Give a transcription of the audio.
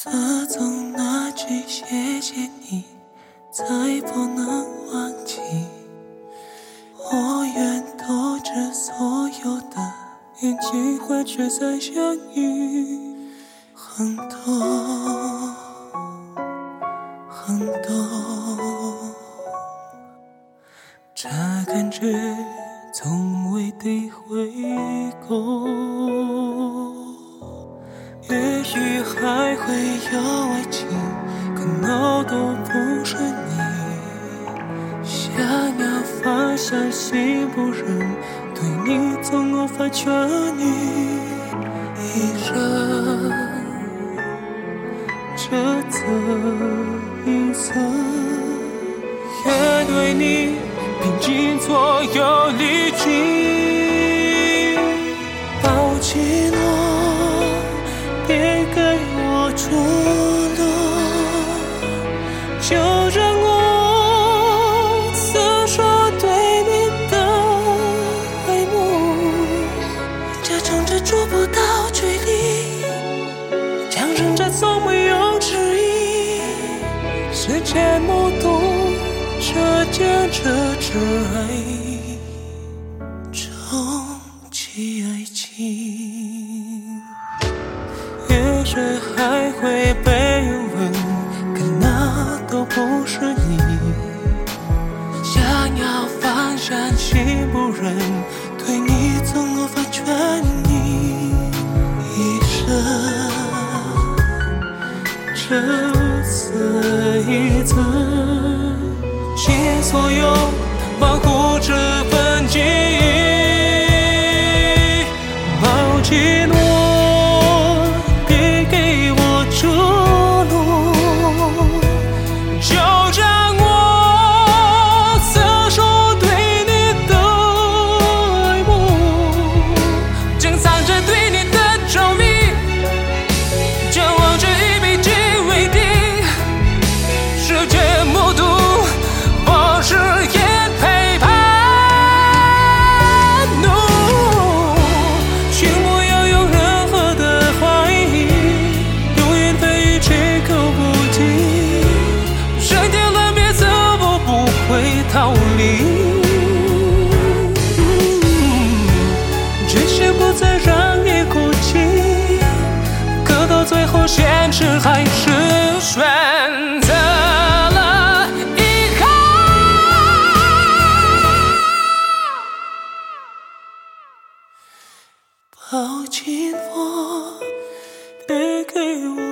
自从那句谢谢你，再不能忘记。我愿投掷所有的运气，换取再相遇。很多很多，这感觉从未体会过。也许还会有爱情，可那都不是你。想要放下心不忍，对你总无法痊愈。一生这次一次，也对你拼尽所有力气。抱紧我，别给我出路，就让我诉说对你的爱慕，假装着触不到距离，强忍着从没有迟疑，时间目睹这坚持着爱，重启爱情。也许还会被人问，可那都不是你。想要放下心不忍，对你总无法痊愈。一生这次一次，尽所有保护这份记忆。抱紧我，别给我出路，就让我诉说对你的爱慕，珍藏着对你的着迷，就望着一笔记为定，世界目睹我誓言陪伴。请不要有任何的怀疑，永远的一句口不提，人天乱别走，我不会逃离。只是不再让你哭泣，可到最后现实还是选择了遗憾。抱紧我，别给我